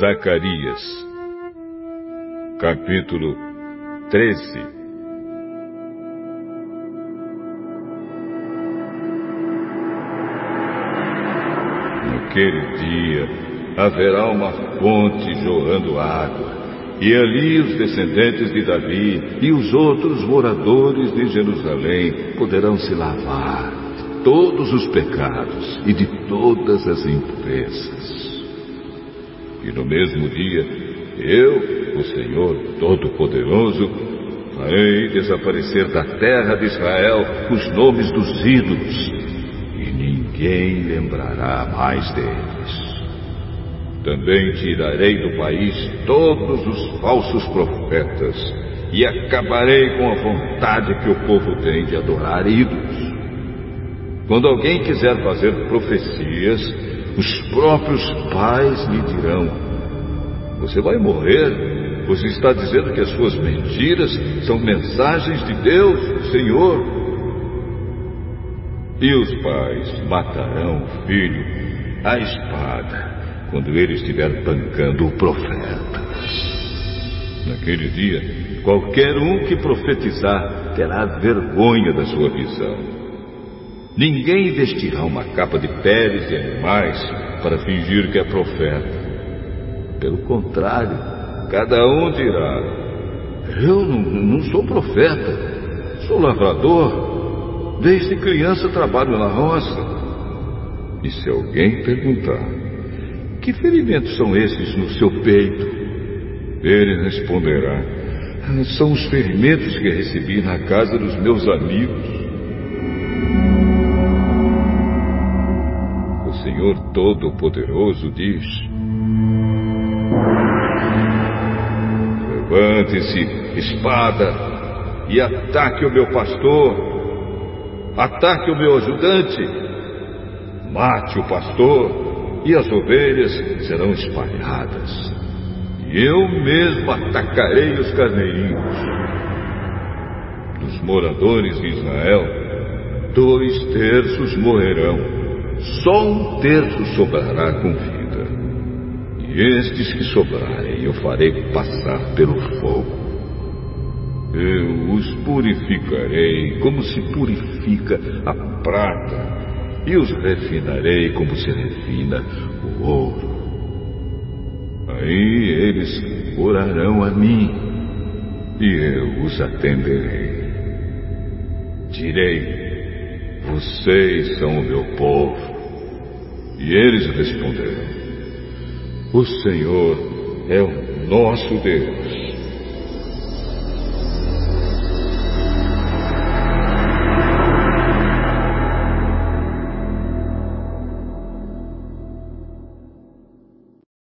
Zacarias, capítulo 13. Naquele dia haverá uma fonte jorrando água, e ali os descendentes de Davi e os outros moradores de Jerusalém poderão se lavar de todos os pecados e de todas as impurezas. E no mesmo dia, eu, o Senhor Todo-Poderoso, farei desaparecer da terra de Israel os nomes dos ídolos, e ninguém lembrará mais deles. Também tirarei do país todos os falsos profetas, e acabarei com a vontade que o povo tem de adorar ídolos. Quando alguém quiser fazer profecias, os próprios pais lhe dirão: você vai morrer, pois está dizendo que as suas mentiras são mensagens de Deus, o Senhor. E os pais matarão o filho à espada, quando ele estiver pancando o profeta. Naquele dia, qualquer um que profetizar terá vergonha da sua visão. Ninguém vestirá uma capa de peles de animais para fingir que é profeta. Pelo contrário, cada um dirá: eu não sou profeta, sou lavrador. Desde criança trabalho na roça. E se alguém perguntar: que ferimentos são esses no seu peito? Ele responderá: são os ferimentos que recebi na casa dos meus amigos. O Senhor Todo-Poderoso diz: levante-se, espada, e ataque o meu pastor, ataque o meu ajudante, mate o pastor, e as ovelhas serão espalhadas, e eu mesmo atacarei os carneirinhos. Dos moradores de Israel, 2/3 morrerão. Só 1/3 sobrará com vida. E estes que sobrarem eu farei passar pelo fogo. Eu os purificarei como se purifica a prata, e os refinarei como se refina o ouro. Aí eles orarão a mim, e eu os atenderei. Direi: vocês são o meu povo. E eles responderão: o Senhor é o nosso Deus.